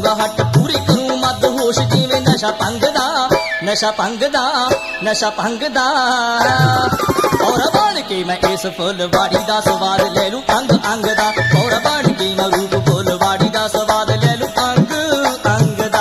करूंगा हट पूरी करूं मद होश जिवें नशा भंगदा नशा भंगदा नशा भंगदा और बन के मैं इस फुलवाड़ी दा स्वाद ले लूं अंग अंग दा और बन के मैं रूप फुलवाड़ी दा स्वाद ले लूं अंग अंग दा।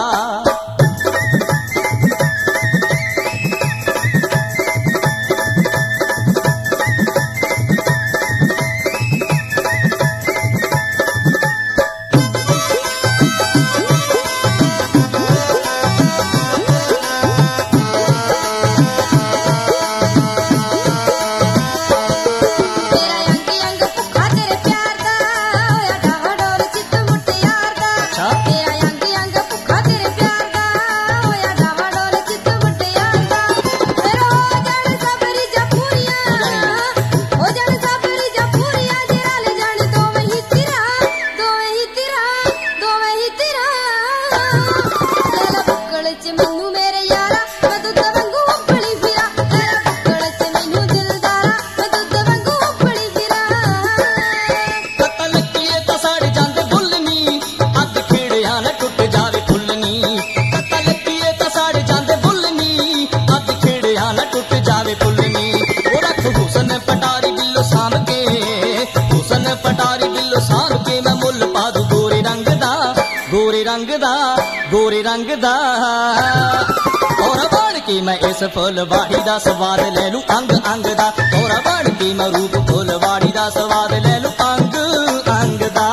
गोरे रंग दा और बन के मैं इस फुलवाड़ी दा स्वाद ले लूं अंग अंग दा और बन के मैं रूप फुलवाड़ी दा स्वाद ले लूं अंग अंग दा।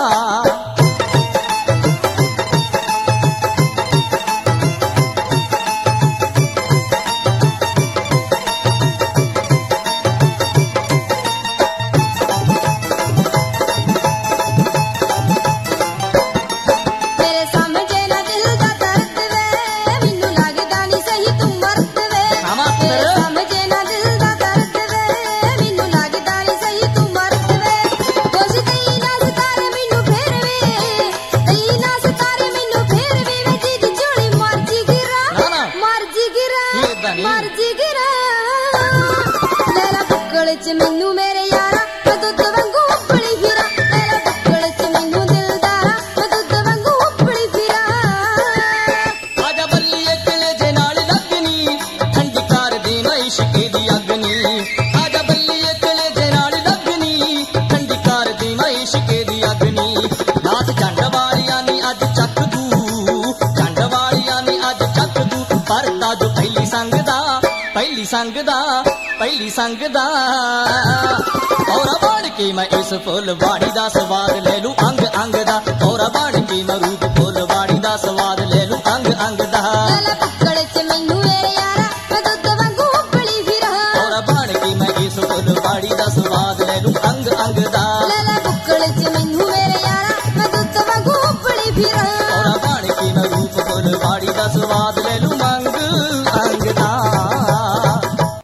मैनू मेरे यारा मैं दुध वांगू उबली फिरा मेरा बक्कड़ च मैनू दिलदारा मैं दुध वांगू उबली फिरा। आजा बल्लिए कले जे नाल लगनी ठंडी कर दी मैं इश्के दी अग्नि आजा बल्लिए कले जे नाल लगनी ठंडी कर दी मैं इश्के दी अग्नि नाथ झंड वालियां नी अज चक दू झंड वालियां नी अज चक दू परदा जो पहली संग दा पहली संग दा पहली संग दा और बन के मैं इस फुलवाड़ी दा स्वाद ले लूं अंग अंग दा और बन के मैं रूप फुलवाड़ी दा स्वाद ले लूं अंग अंग दा। बक्कड़ च मैनू मेरे यारा मैं दुध वांगू उबली फिरा और बन के मैं इस फुलवाड़ी दा स्वाद ले लूं अंग अंग दा।